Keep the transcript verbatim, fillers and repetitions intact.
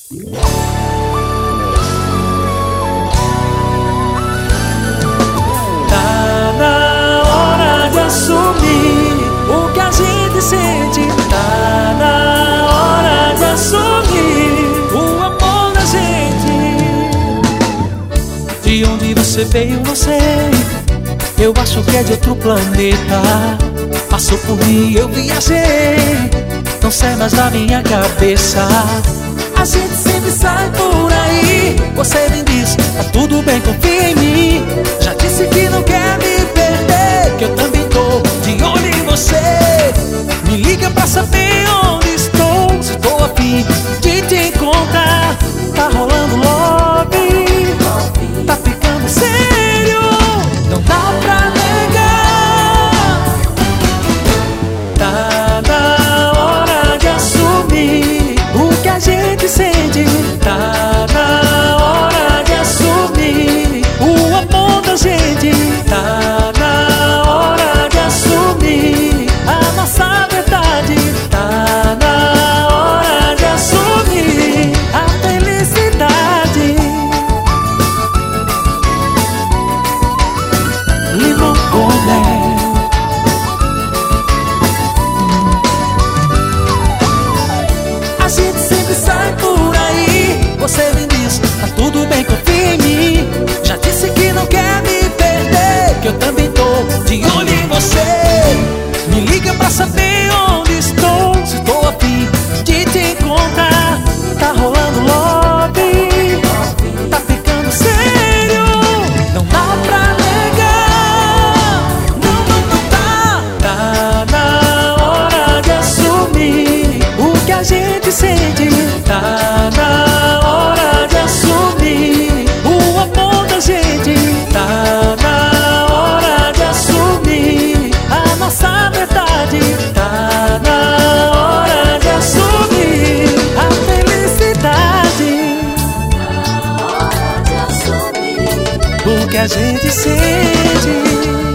Tá na hora de assumir o que a gente sente. Tá na hora de assumir o amor da gente. De onde você veio, não sei. Eu acho que é de outro planeta. Passou por mim, eu viajei. Não sai mais da minha cabeça. A gente sempre sai por aí. Você me diz, tá tudo bem, confia em mim. Já disse que não quer me perder, que eu também tô de olho em você. Me liga pra saber onde estou, se tô a fim de te encontrar. Tá rolando lobby, tá ficando sério, não dá pra negar. Tá na hora de assumir o que a gente sente. Tá na hora de assumir o amor da gente. Tá na hora de assumir a nossa verdade. Tá na hora de assumir a felicidade. Limão com mel. A gente sempre sai por aí. Você me diz, tá tudo bem, confia em mim. Já disse que não quer me perder, que eu também tô de olho em você. Me liga pra saber onde estou, se tô a fim de te encontrar. Tá rolando lobby, tá ficando sério, não dá pra negar. Não, não, não tá. Tá na hora de assumir o que a gente sente. Tá na hora de assumir o amor da gente. Tá na hora de assumir a nossa verdade. Tá na hora de assumir a felicidade. O que a gente sente.